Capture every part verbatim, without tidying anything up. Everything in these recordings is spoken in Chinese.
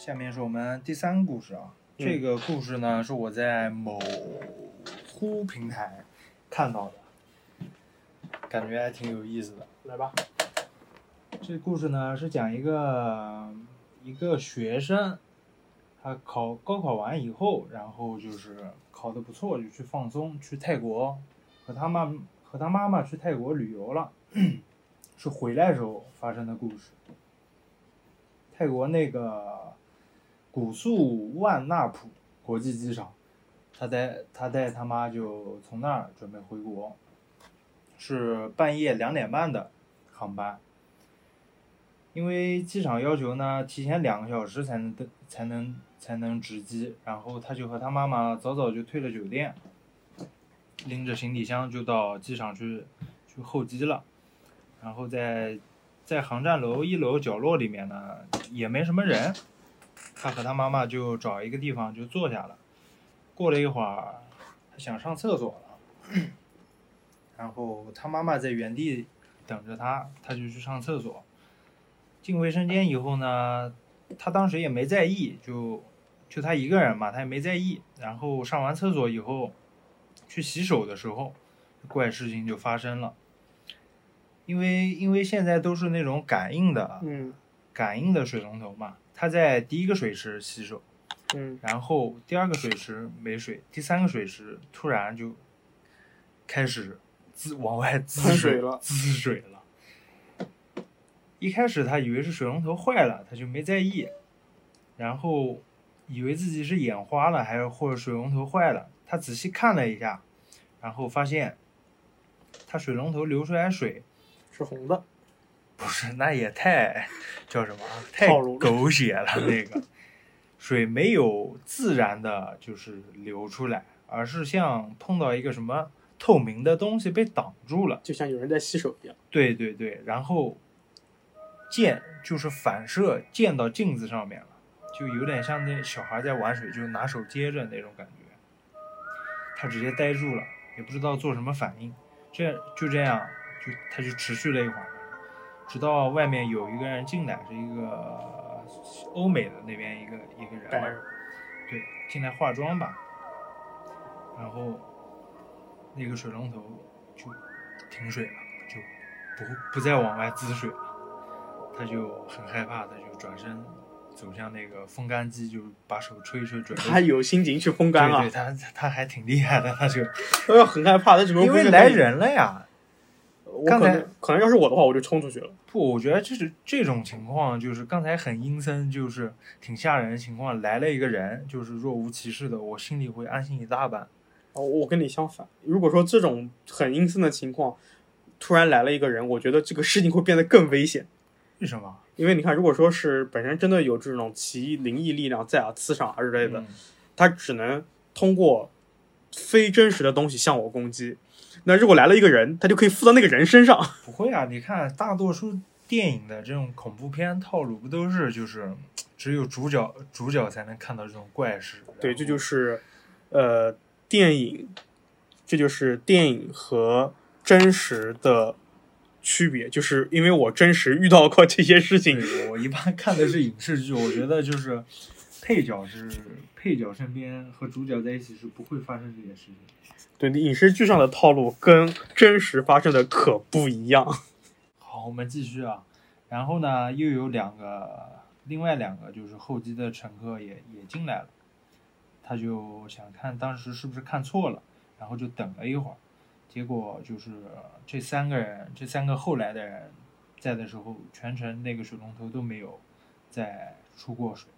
下面是我们第三个故事啊。嗯、这个故事呢是我在某乎平台看到的，感觉还挺有意思的。 来吧。 这故事呢是讲一个一个学生，他考高考完以后，然后就是考得不错，就去放松，去泰国和他妈和他妈妈去泰国旅游了，是回来时候发生的故事。泰国那个古素万纳普国际机场，他带他带他妈就从那儿准备回国，是半夜两点半的航班。因为机场要求呢，提前两个小时才能才能才能值机，然后他就和他妈妈早早就退了酒店，拎着行李箱就到机场去去候机了。然后在在航站楼一楼角落里面呢，也没什么人，他和他妈妈就找一个地方就坐下了。过了一会儿，他想上厕所了，然后他妈妈在原地等着他，他就去上厕所。进卫生间以后呢，他当时也没在意，就就他一个人嘛，他也没在意。然后上完厕所以后，去洗手的时候，怪事情就发生了。因为因为现在都是那种感应的， 嗯， 感应的水龙头嘛，他在第一个水池洗手， 嗯， 然后第二个水池没水，第三个水池突然就开始滋往外滋水了， 滋水了。一开始他以为是水龙头坏了，他就没在意，然后以为自己是眼花了，还是或者水龙头坏了。他仔细看了一下，然后发现他水龙头流出来水是红的。 不是，那也太叫什么太狗血了。那个水没有自然的就是流出来，而是像碰到一个什么透明的东西被挡住了， 就像有人在洗手一样。 对对对，然后溅就是反射溅到镜子上面了，就有点像那小孩在玩水，就拿手接着那种感觉。他直接呆住了，也不知道做什么反应。这就这样，就他就持续了一会儿，直到外面有一个人进来，是一个欧美的那边一个一个人嘛，对，进来化妆吧。然后那个水龙头就停水了，就不不再往外滋水了。他就很害怕，他就转身走向那个风干机，就把手吹一吹，准备。 他有心情去风干了。 对对，他他还挺厉害的，他就。 他要很害怕，他只能因为来人了呀。 刚才可能要是我的话，我就冲出去了。 不，我觉得就是这种情况，就是刚才很阴森，就是挺吓人的情况，来了一个人，就是若无其事的，我心里会安心一大半。 哦，我跟你相反。如果说这种很阴森的情况，突然来了一个人，我觉得这个事情会变得更危险。 为什么？ 因为你看，如果说是本身真的有这种奇灵异力量在啊，磁场啊之类的， 嗯、 他只能通过非真实的东西向我攻击。那如果来了一个人，他就可以附到那个人身上。 不会啊，你看大多数电影的这种恐怖片套路，不都是就是只有主角主角才能看到这种怪事？ 对，这就是呃电影，这就是电影和真实的区别，就是因为我真实遇到过这些事情。 我一般看的是影视剧，我觉得就是配角是配角身边和主角在一起是不会发生这些事情。 对，影视剧上的套路跟真实发生的可不一样。 好，我们继续啊。然后呢，又有两个另外两个就是候机的乘客也也进来了，他就想看当时是不是看错了，然后就等了一会儿。结果就是这三个人，这三个后来的人在的时候，全程那个水龙头都没有再出过水。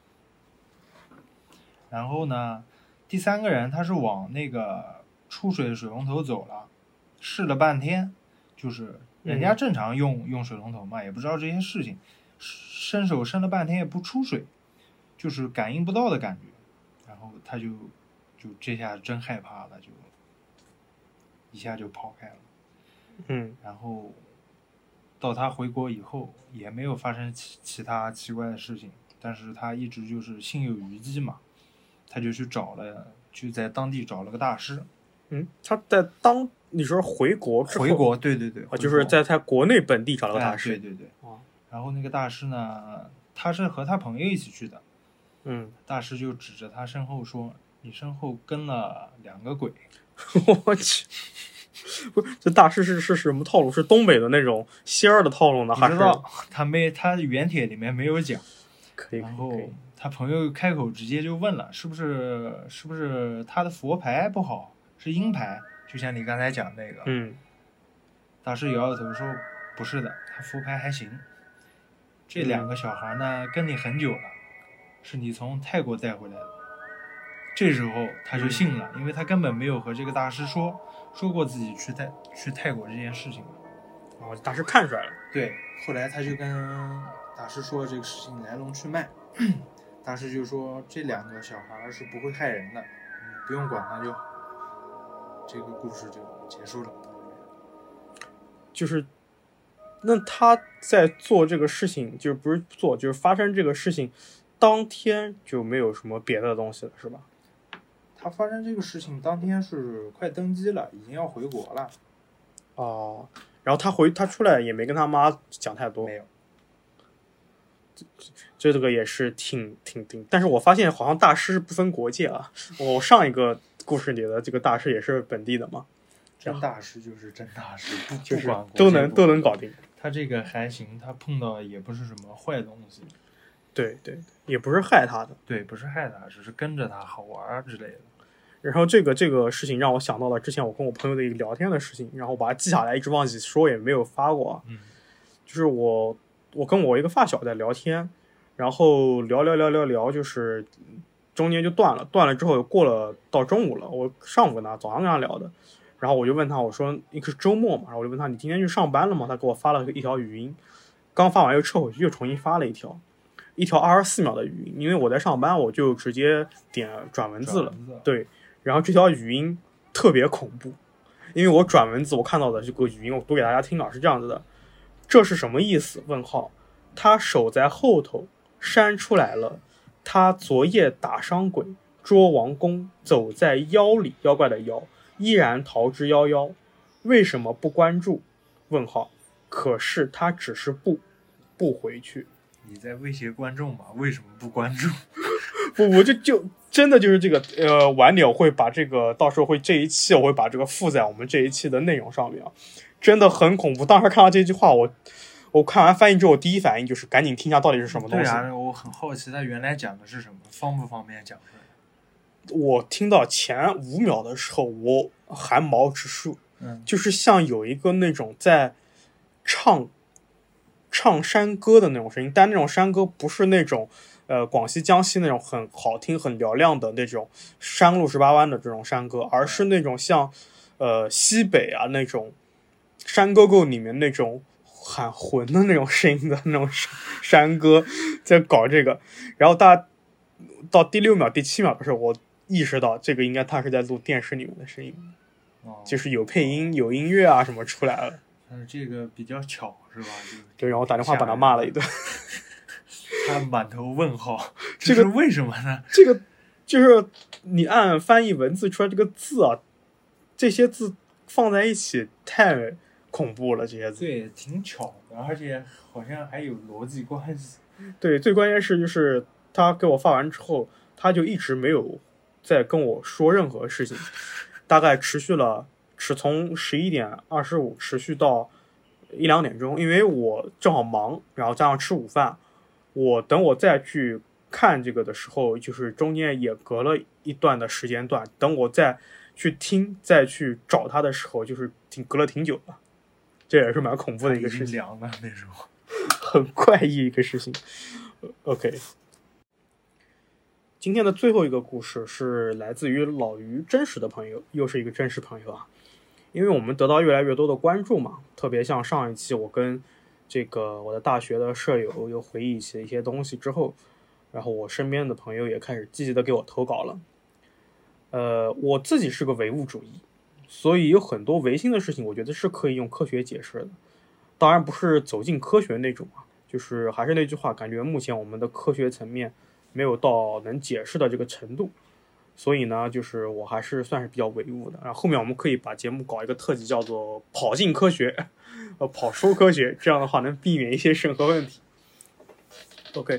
然后呢，第三个人他是往那个出水的水龙头走了，试了半天，就是人家正常用、嗯、用水龙头嘛，也不知道这些事情，伸手伸了半天也不出水，就是感应不到的感觉。然后他就就这下真害怕了，就一下就跑开了。 嗯， 然后到他回国以后也没有发生其其他奇怪的事情，但是他一直就是心有余悸嘛，他就去找了，就在当地找了个大师。 嗯，他在当你说回国之后， 回国，对对对， 啊，就是在他国内本地找了个大师。 哎、对对对。啊，然后那个大师呢，他是和他朋友一起去的， 嗯， 大师就指着他身后说：“你身后跟了两个鬼。” 我去，不是这大师是是什么套路？是东北的那种仙儿的套路呢，还是？ 不知道，他没他原帖里面没有讲。 可以， 然后可以。 他朋友开口直接就问了：“是不是是不是他的佛牌不好，是阴牌？”就像你刚才讲那个， 嗯， 大师摇摇头说：“不是的，他佛牌还行。这两个小孩呢，跟你很久了，是你从泰国带回来的。”这时候他就信了，因为他根本没有和这个大师说说过自己去泰去泰国这件事情。 哦，大师看出来了。 对，后来他就跟大师说这个事情来龙去脉，大师就说这两个小孩是不会害人的，你不用管他就好。这个故事就结束了。 就是，那他在做这个事情，就是不是做，就是发生这个事情，当天就没有什么别的东西了，是吧？ 他发生这个事情当天是快登机了，已经要回国了。 哦，然后他回他出来也没跟他妈讲太多。 没有。 这个也是挺挺挺，但是我发现好像大师不分国界啊。我上一个故事里的这个大师也是本地的嘛。 真大师就是真大师，不就是不管都能都能搞定。 他这个还行，他碰到也不是什么坏东西。 对对，也不是害他的。 对，不是害他，只是跟着他好玩之类的。 然后这个这个事情让我想到了之前我跟我朋友的一个聊天的事情，然后我把它记下来，一直忘记说，也没有发过。 嗯， 就是我我跟我一个发小在聊天，然后聊聊聊聊聊，就是中间就断了，断了之后过了到中午了，我上午跟他早上跟他聊的，然后我就问他，我说一个是周末嘛，然后我就问他你今天去上班了吗？他给我发了一条语音，刚发完又撤回去，又重新发了一条。一条二十四秒的语音，因为我在上班，我就直接点转文字了。 文字对，然后这条语音特别恐怖，因为我转文字我看到的这个语音，我读给大家听了，是这样子的：这是什么意思？问号，他手在后头扇出来了，他昨夜打伤鬼，捉王公，走在妖里，妖怪的妖，依然逃之夭夭，为什么不关注？问号，可是他只是不不回去。 你在威胁观众吗？为什么不关注？ 不不，就就真的就是这个呃，晚点我会把这个到时候会这一期我会把这个附在我们这一期的内容上面，真的很恐怖。当时看到这句话，我我看完翻译之后，第一反应就是赶紧听一下到底是什么东西。 对啊，我很好奇他原来讲的是什么，方不方便讲出来？ 我听到前五秒的时候，我汗毛直竖， 嗯， 就是像有一个那种在唱。唱山歌的那种声音，但那种山歌不是那种呃广西江西那种很好听很嘹亮的那种山路十八弯的这种山歌，而是那种像呃西北啊那种山歌歌里面那种喊魂的那种声音的那种山歌在搞这个。然后大家到第六秒第七秒的时候，我意识到这个应该他是在录电视里面的声音， 哦， 就是有配音有音乐啊什么出来了。 但是这个比较巧是吧？ 对，然后我打电话把他骂了一顿。 他满头问号，这是为什么呢？ 这个就是你按翻译文字出来这个字啊，这些字放在一起太恐怖了，这些字。 对，挺巧的，而且好像还有逻辑关系。 对，最关键是就是他给我发完之后，他就一直没有再跟我说任何事情，大概持续了。是从十一点二十五持续到一两点钟，因为我正好忙，然后加上吃午饭，我等我再去看这个的时候，就是中间也隔了一段的时间段，等我再去听再去找他的时候，就是挺隔了挺久了，这也是蛮恐怖的一个事情， 凉的那种， 很怪异一个事情。OK， 今天的最后一个故事是来自于老于真实的朋友，又是一个真实朋友啊。因为我们得到越来越多的关注嘛，特别像上一期我跟这个我的大学的舍友又回忆起一些东西之后，然后我身边的朋友也开始积极的给我投稿了。呃，我自己是个唯物主义，所以有很多唯心的事情，我觉得是可以用科学解释的。当然不是走进科学那种啊，就是还是那句话，感觉目前我们的科学层面没有到能解释的这个程度。所以呢，就是我还是算是比较唯物的。然后后面我们可以把节目搞一个特辑，叫做“跑进科学”，呃，跑出科学，这样的话能避免一些审核问题。OK，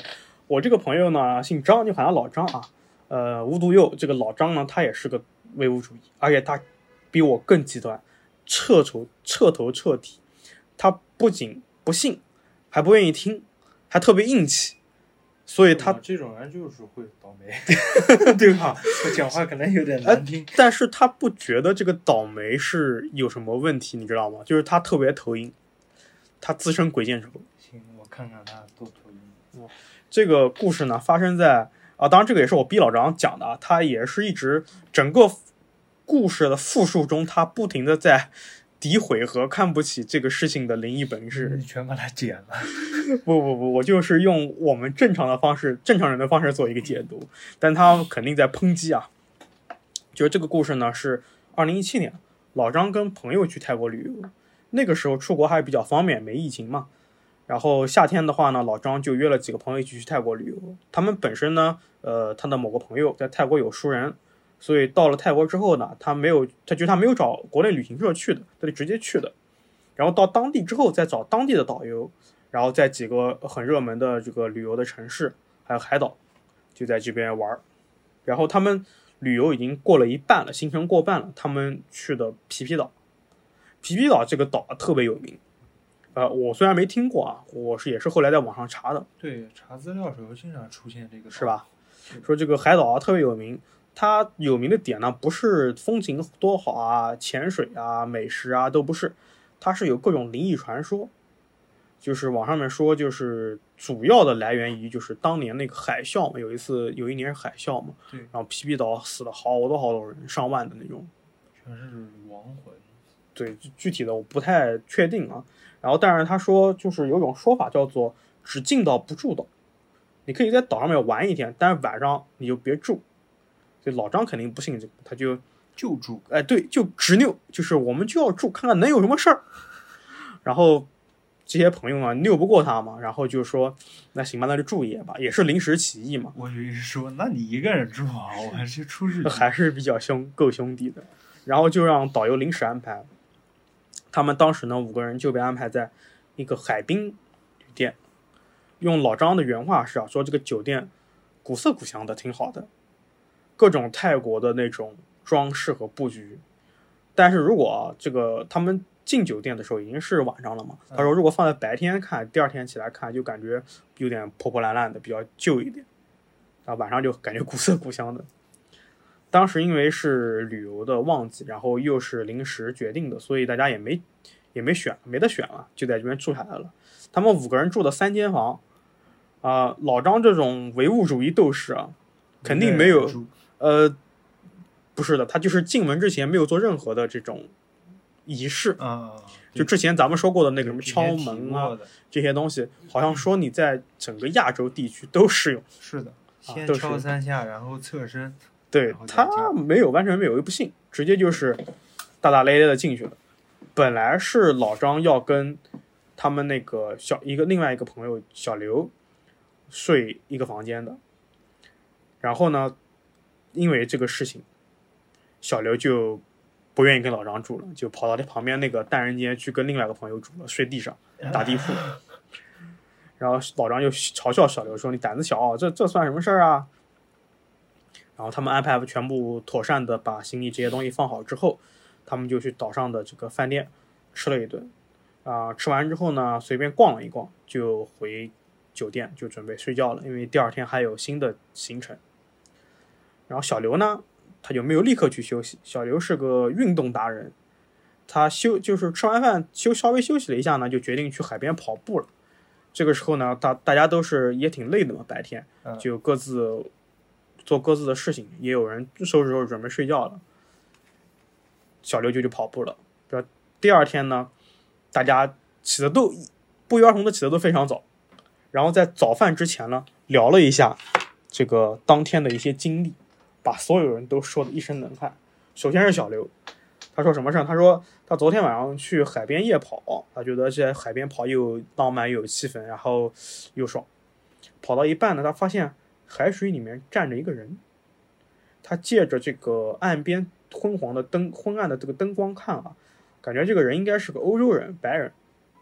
我这个朋友呢姓张，就喊他老张啊。呃，无独有，这个老张呢，他也是个唯物主义，而且他比我更极端，彻头彻头彻底。他不仅不信，还不愿意听，还特别硬气，所以他这种人就是会倒霉，对吧？我讲话可能有点难听， 但是他不觉得这个倒霉是有什么问题，你知道吗？就是他特别头晕，他自称鬼见愁。 行，我看看他多头晕。 嗯，这个故事呢，发生在啊，当然这个也是我逼老张讲的啊，他也是一直整个故事的复述中，他不停的在诋毁和看不起这个事情的灵异本质。 你全把它剪了？ 不不不，我就是用我们正常的方式、正常人的方式做一个解读，但他肯定在抨击啊。就是这个故事呢，是二零一七年，老张跟朋友去泰国旅游，那个时候出国还比较方便，没疫情嘛。然后夏天的话呢，老张就约了几个朋友一起去泰国旅游。他们本身呢，呃，他的某个朋友在泰国有熟人，所以到了泰国之后呢，他没有，他就他没有找国内旅行社去的，他就直接去的。然后到当地之后，再找当地的导游，然后在几个很热门的这个旅游的城市，还有海岛，就在这边玩。然后他们旅游已经过了一半了，行程过半了，他们去的皮皮岛。皮皮岛这个岛特别有名。呃，我虽然没听过啊，我是也是后来在网上查的。 对，查资料的时候经常出现这个， 是吧？说这个海岛啊特别有名，它有名的点呢不是风景多好啊、潜水啊、美食啊都不是，它是有各种灵异传说。就是网上面说，就是主要的来源于就是当年那个海啸嘛，有一次有一年是海啸嘛， 对， 然后皮皮岛死了好多好多人，上万的那种， 全是亡魂。 对，具体的我不太确定啊。然后，但是他说，就是有种说法叫做“只进岛不住岛”，你可以在岛上面玩一天，但是晚上你就别住。所以老张肯定不信这个，他就就住， 哎，对，就执拗，就是我们就要住，看看能有什么事儿。然后这些朋友嘛，拗不过他嘛，然后就说，那行吧，那就住一夜吧，也是临时起意嘛。 我以为是说，那你一个人住啊，我还是出去， 还是比较兄够兄弟的。然后就让导游临时安排。他们当时呢，五个人就被安排在一个海滨旅店。用老张的原话是啊，说这个酒店古色古香的，挺好的，各种泰国的那种装饰和布局。但是如果、啊、这个他们进酒店的时候已经是晚上了嘛，他说如果放在白天看，第二天起来看就感觉有点破破烂烂的，比较旧一点。啊，晚上就感觉古色古香的。当时因为是旅游的旺季，然后又是临时决定的，所以大家也没也没选，没得选了，就在这边住下来了。他们五个人住的三间房，啊、呃，老张这种唯物主义斗士啊，肯定没有，呃，不是的，他就是进门之前没有做任何的这种仪式啊， 就之前咱们说过的那个什么敲门啊这些东西，好像说你在整个亚洲地区都适用。 是的，先啊、 敲三下，然后侧身。 对，他没有，完全没有，又不信，直接就是大大咧咧的进去了。本来是老张要跟他们那个小一个另外一个朋友小刘睡一个房间的，然后呢，因为这个事情，小刘就不愿意跟老张住了，就跑到他旁边那个单人间去跟另外一个朋友住了，睡地上打地铺。然后老张就嘲笑小刘说：“你胆子小，这这算什么事儿啊？”然后他们安排全部妥善的把行李这些东西放好之后，他们就去岛上的这个饭店吃了一顿，啊、呃，吃完之后呢，随便逛了一逛，就回酒店就准备睡觉了，因为第二天还有新的行程。然后小刘呢，他就没有立刻去休息。小刘是个运动达人，他休就是吃完饭休稍微休息了一下呢，就决定去海边跑步了。这个时候呢，大大家都是也挺累的嘛，白天就各自做各自的事情，也有人收拾收拾准备睡觉了。小刘就去跑步了。第二天呢，大家起的都不约而同的起的都非常早，然后在早饭之前呢，聊了一下这个当天的一些经历，把所有人都说的一身冷汗。首先是小刘，他说什么事？他说他昨天晚上去海边夜跑，他觉得在海边跑又浪漫又有气氛，然后又爽。跑到一半呢，他发现海水里面站着一个人，他借着这个岸边昏黄的灯、昏暗的这个灯光看啊，感觉这个人应该是个欧洲人、白人。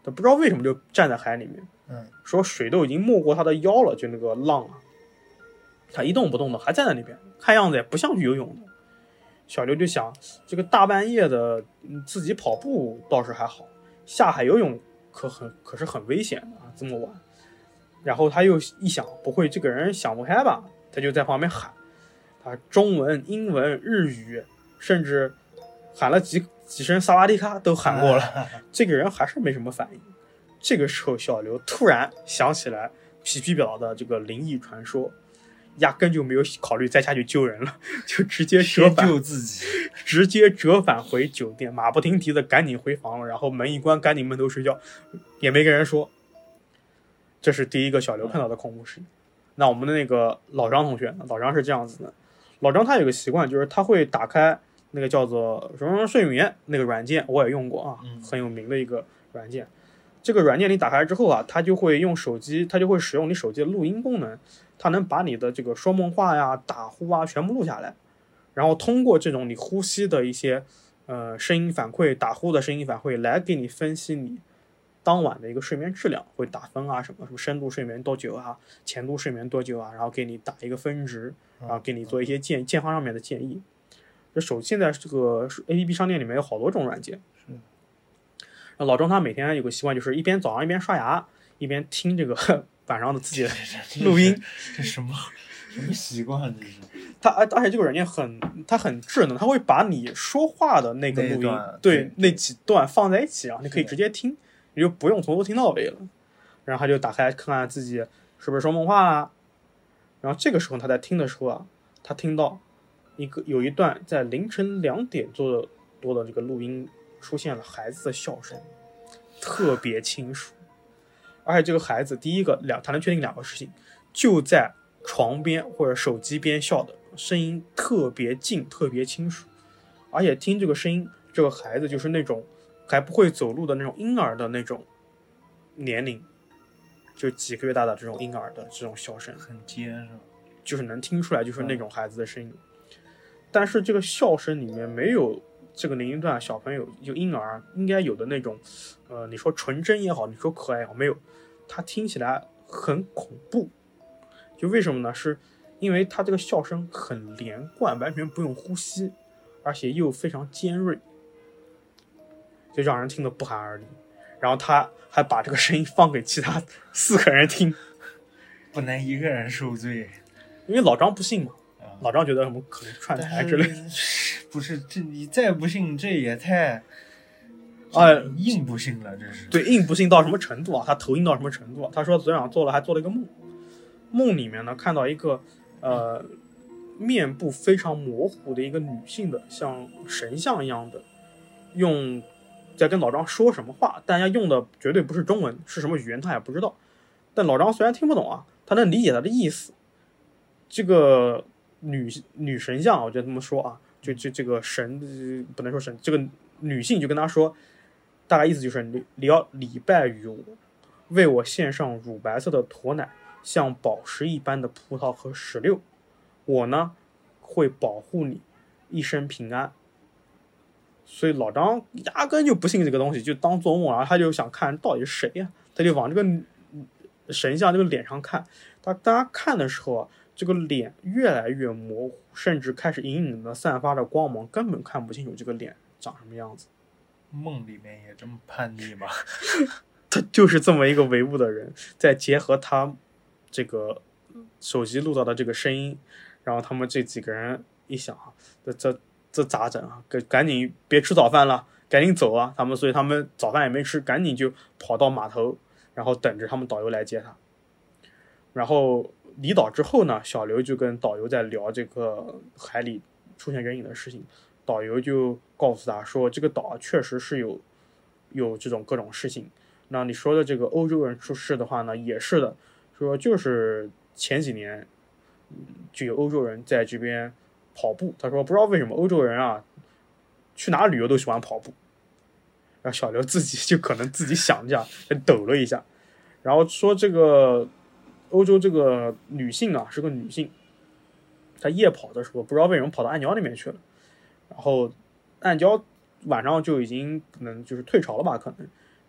他不知道为什么就站在海里面， 嗯， 说水都已经没过他的腰了，就那个浪啊，他一动不动的还站在那边，看样子也不像去游泳的。小刘就想，这个大半夜的自己跑步倒是还好，下海游泳可很可是很危险啊，这么晚。然后他又一想，不会这个人想不开吧？他就在旁边喊，他中文、英文、日语，甚至喊了几几声萨瓦迪卡都喊过了，这个人还是没什么反应。这个时候，小刘突然想起来皮皮岛的这个灵异传说，压根就没有考虑再下去救人了，就直接折返救自己， 直接折返回酒店，马不停蹄的赶紧回房了，然后门一关，赶紧闷头睡觉，也没跟人说。这是第一个小刘看到的恐怖事情。那我们的那个老张同学，老张是这样子的，老张他有个习惯，就是他会打开那个叫做什么睡眠那个软件，我也用过啊，很有名的一个软件。这个软件你打开之后啊，它就会用手机，它就会使用你手机的录音功能，它能把你的这个说梦话呀、打呼啊全部录下来，然后通过这种你呼吸的一些呃声音反馈、打呼的声音反馈来给你分析你当晚的一个睡眠质量，会打分啊，什么什么深度睡眠多久啊，浅度睡眠多久啊，然后给你打一个分值，然后给你做一些健健康上面的建议。这手现在这个 A P P 商店里面有好多种软件。老张他每天有个习惯，就是一边早上一边刷牙，一边听这个晚上的自己的录音。 这什么什么习惯？这是他，而且这个软件很，他很智能，他会把你说话的那个录音，对那几段放在一起啊，你可以直接听，你就不用从头听到尾了。然后他就打开看看自己是不是说梦话啊。然后这个时候他在听的时候啊，他听到一个有一段在凌晨两点多的多的这个录音。出现了孩子的笑声，特别清楚，而且这个孩子第一个两，他能确定两个事情，就在床边或者手机边笑的声音特别近，特别清楚，而且听这个声音，这个孩子就是那种还不会走路的那种婴儿的那种年龄，就几个月大的这种婴儿的这种笑声， 很结实， 就是能听出来就是那种孩子的声音，嗯、但是这个笑声里面没有。这个年龄段小朋友就婴儿应该有的那种，呃，你说纯真也好，你说可爱也好，没有，他听起来很恐怖。就为什么呢？是因为他这个笑声很连贯，完全不用呼吸，而且又非常尖锐，就让人听得不寒而栗。然后他还把这个声音放给其他四个人听， 不能一个人受罪。 因为老张不信嘛。老张觉得什么可能串台之类的， 不是这你再不信，这也太啊硬不信了，这是对硬不信到什么程度啊？他头硬到什么程度啊？他说昨天晚上做了，还做了一个梦，梦里面呢看到一个呃面部非常模糊的一个女性的，像神像一样的，用在跟老张说什么话，但人家用的绝对不是中文，是什么语言他也不知道。但老张虽然听不懂啊，他能理解他的意思。这个。女女神像，我就这么说啊，就就这个神不能说神，这个女性就跟他说，大概意思就是你你要礼拜于我，为我献上乳白色的驮奶，像宝石一般的葡萄和石榴，我呢会保护你一生平安。所以老张压根就不信这个东西，就当做梦，然后他就想看到底是谁呀、啊，他就往这个神像这个脸上看，他当他看的时候啊。这个脸越来越模糊，甚至开始隐隐的散发着光芒，根本看不清楚这个脸长什么样子。 梦里面也这么叛逆吗？ 他就是这么一个唯物的人，再结合他这个手机录到的这个声音，然后他们这几个人一想啊，这这这咋整啊？赶赶紧别吃早饭了，赶紧走啊！他们所以他们早饭也没吃，赶紧就跑到码头，然后等着他们导游来接他，然后。离岛之后呢，小刘就跟导游在聊这个海里出现人影的事情。导游就告诉他说，这个岛确实是有有这种各种事情。那你说的这个欧洲人出事的话呢，也是的，说就是前几年就有欧洲人在这边跑步。他说不知道为什么欧洲人啊，去哪旅游都喜欢跑步。然后小刘自己就可能自己想一下，抖了一下，然后说这个。欧洲这个女性啊是个女性，她夜跑的时候不知道为什么跑到暗礁里面去了，然后暗礁晚上就已经可能就是退潮了吧可能，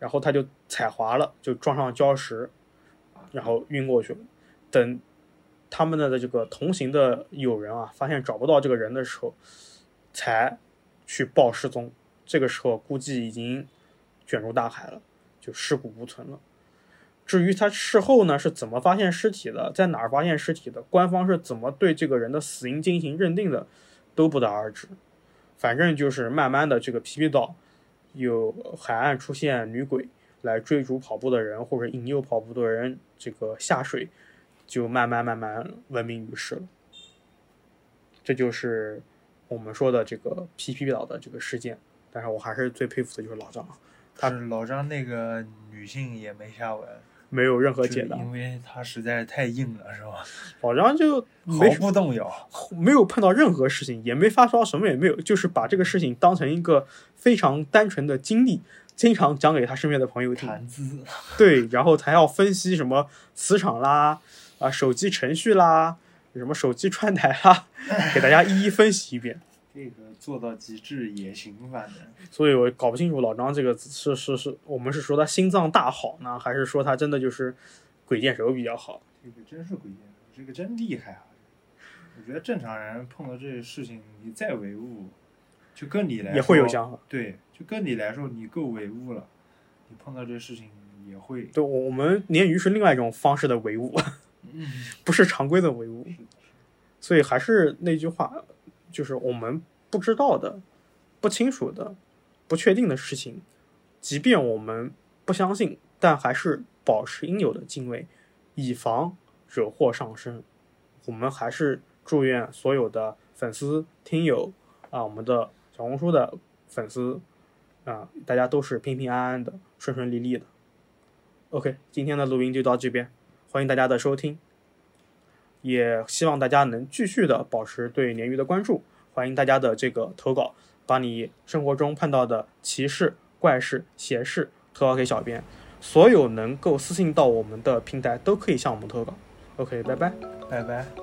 然后他就踩滑了，就撞上礁石，然后晕过去了。等他们的这个同行的友人啊，发现找不到这个人的时候，才去报失踪。这个时候估计已经卷入大海了，就尸骨无存了。至于他事后呢是怎么发现尸体的，在哪儿发现尸体的，官方是怎么对这个人的死因进行认定的，都不得而知。反正就是慢慢的，这个皮皮岛有海岸出现女鬼来追逐跑步的人，或者引诱跑步的人这个下水，就慢慢慢慢闻名于世了。这就是我们说的这个皮皮岛的这个事件。但是我还是最佩服的就是老张， 他老张那个女性也没下文， 没有任何解答， 因为他实在是太硬了，是吧？ 老张就毫不动摇， 没有碰到任何事情，也没发烧，什么也没有，就是把这个事情当成一个非常单纯的经历，经常讲给他身边的朋友听。 谈资， 对，然后还要分析什么磁场啦，啊，手机程序啦，什么手机串台啦，给大家一一分析一遍。 这个做到极致也行，反正。 所以我搞不清楚老张这个是是是，我们是说他心脏大好呢，还是说他真的就是鬼见手比较好？ 这个真是鬼见手，这个真厉害啊！我觉得正常人碰到这些事情，你再唯物，就跟你来说也会有想法。 对，就跟你来说，你够唯物了，你碰到这事情也会。 对，我们鲶鱼是另外一种方式的唯物， 嗯、 不是常规的唯物。所以还是那句话，就是我们不知道的、不清楚的、不确定的事情，即便我们不相信，但还是保持应有的敬畏，以防惹祸上身。我们还是祝愿所有的粉丝、听友啊，我们的小红书的粉丝啊，大家都是平平安安的、顺顺利利的。OK， 今天的录音就到这边，欢迎大家的收听，也希望大家能继续的保持对鲶鱼的关注，欢迎大家的这个投稿，把你生活中碰到的奇事、怪事、邪事投稿给小编，所有能够私信到我们的平台都可以向我们投稿。OK， 拜拜， 拜拜。